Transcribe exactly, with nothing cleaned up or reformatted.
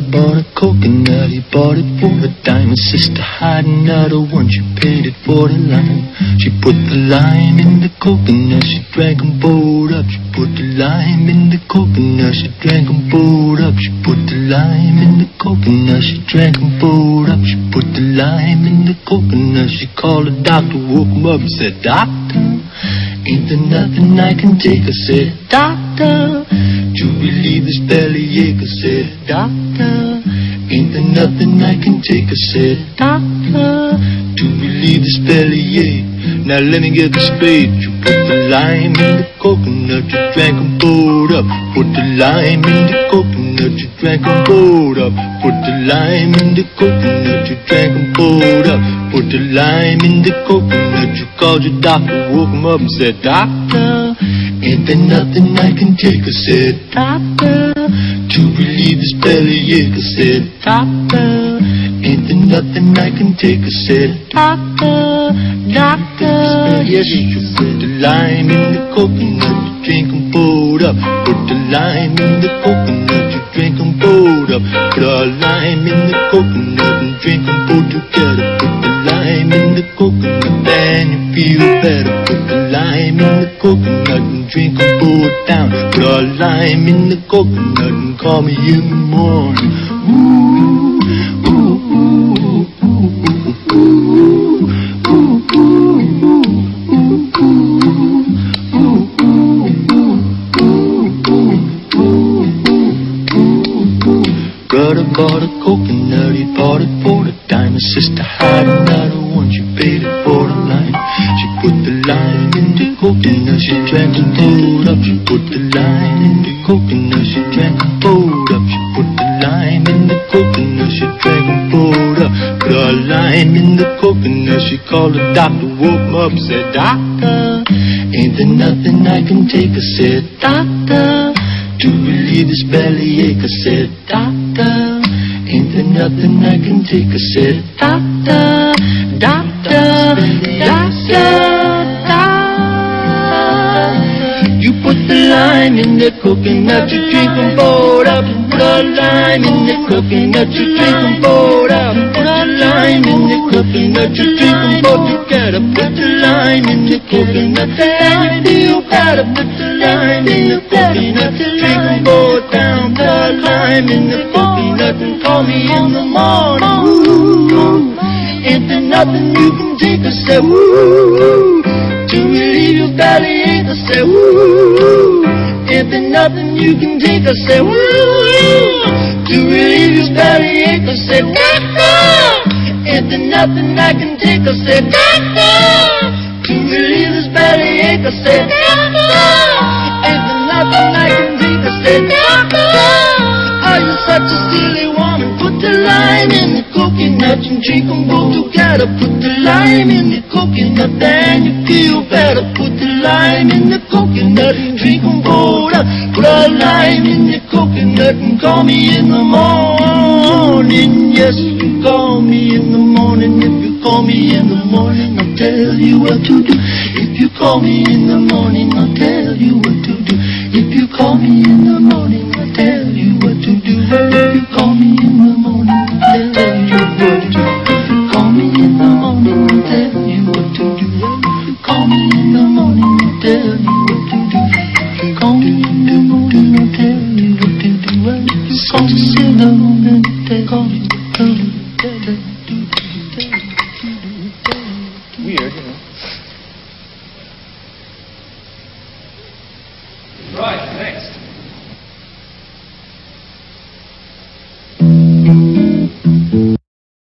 bought a coconut, he bought it for a dime. His sister had another one, she paid it for the lime. She put the lime in the coconut, she drank them both up. She put the lime in the coconut, she drank them both up. She put the lime in the coconut, she drank them both up. She put the lime in the coconut, she called the doctor, woke him up and said, "Doctor, ain't there nothing I can take?" I said, "Doctor, to relieve this bellyache." I said, "Doctor, ain't there nothing I can take?" I said, "Doctor, to relieve this bellyache." Now let me get this straight. You put the lime in the coconut, you drank them both up. Put the lime in the coconut, you drank them both up. Put the lime in the coconut, you drank them both up. Put the lime in the coconut, you called your doctor, woke him up and said, "Doctor, ain't there nothing I can take?" I said, "Doctor, to relieve this bellyache." I said, "Doctor, ain't there nothing I can take?" I said, "Doctor, doctor." Yes, you put the lime in the coconut, you drink them both up. Put the lime in the coconut, you drink them both up. Put a lime in the coconut and drink them both together. Put the lime in the coconut and you feel better. Put the lime in the coconut and drink them both down. Put a lime in the coconut and call me in the morning. Ooh, ooh, ooh, ooh, ooh, ooh, ooh, ooh. Brother bought a coconut, he bought it for the dime. His sister had another one, she paid it for the lime. She put the lime in the coconut, she drank them both up. She put the lime in the coconut, she drank them both up. She put the lime in the coconut, she drank them both up. Put a lime in the coconut, she called the doctor, woke him up and said, "Doctor, ain't there nothing I can take?" I said, "Doctor, to relieve this bellyache." I said, "Doctor, ain't there nothing I can take?" I said, "Doctor, doctor, doctor, doctor." You put the lime in the coconut, you drink them both up. Put a lime in the coconut, you drink them both up. Put a lime in the coconut, you drink them both together. Put the lime in the coconut, and you feel better. Put the lime in the coconut, drink them both down. Put a lime in the coconut and call me in the morning. Ooh, ain't there nothing you can take? I said, "Ooh, to relieve your bellyache." I said, "Ooh, ain't there nothing you can take?" I said, "Ooh, to relieve your bellyache." I said, "Doctor, ain't there nothing I can take?" I said, "Doctor, to relieve this bellyache." I said, "Doctor, ain't there nothing I can take?" I said, "Doctor, are you such a silly woman? Put the lime in the coconut and drink them both together. Put the lime in the coconut and you feel better. Put the lime in the coconut and drink them both up. Put a lime in the coconut and call me in the morning." Yes, you call me in the morning. If you call me in the morning, I'll tell you what to do. If you call me in the morning, I'll tell you what to do. If you call me in the morning, I'll tell you what to do. If you call me in the morning, I'll tell you what to do. If you call me in the morning, I'll tell you what to do. If you call me in the morning, I'll tell you what to do. If you call me in the morning, I'll tell you what to do. If you call me in the morning, I'll call you what to do. Weird, you know. Right, thanks.